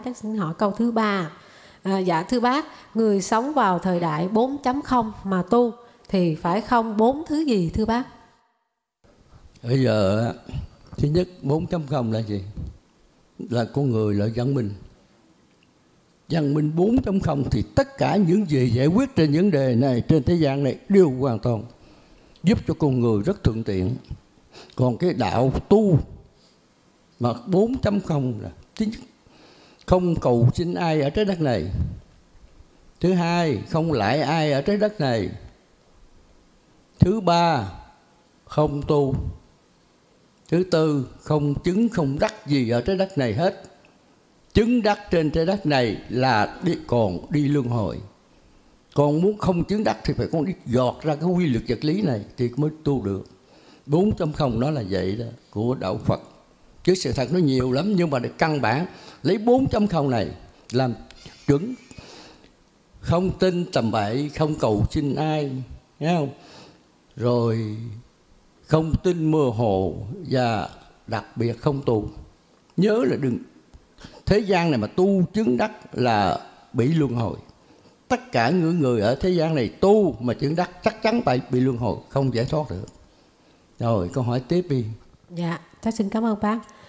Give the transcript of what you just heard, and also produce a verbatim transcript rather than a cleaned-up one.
Chắc xin hỏi câu thứ ba. À, dạ thưa bác, người sống vào thời đại bốn chấm không mà tu thì phải không bốn thứ gì thưa bác? Bây giờ thứ nhất bốn chấm không là gì? Là con người là văn minh. Văn minh bốn chấm không thì tất cả những gì giải quyết trên vấn đề này trên thế gian này đều hoàn toàn giúp cho con người rất thuận tiện. Còn cái đạo tu mà bốn chấm không là thứ nhất, không cầu xin ai ở trái đất này. Thứ hai, không lại ai ở trái đất này. Thứ ba, không tu. Thứ tư, không chứng không đắc gì ở trái đất này hết. Chứng đắc trên trái đất này là đi, còn đi luân hồi. Còn muốn không chứng đắc thì phải con đi dọt ra cái quy luật vật lý này thì mới tu được. bốn chấm không nó là vậy đó, của đạo Phật. Chứ sự thật nó nhiều lắm, nhưng mà để căn bản lấy bốn chấm không này làm chuẩn. Không tin tầm bậy, không cầu xin ai, nghe không? Rồi không tin mơ hồ và đặc biệt không tu. Nhớ là đừng, thế gian này mà tu chứng đắc là bị luân hồi. Tất cả những người ở thế gian này tu mà chứng đắc chắc chắn phải bị luân hồi, không giải thoát được. Rồi câu hỏi tiếp đi. Dạ, cháu xin cảm ơn bác.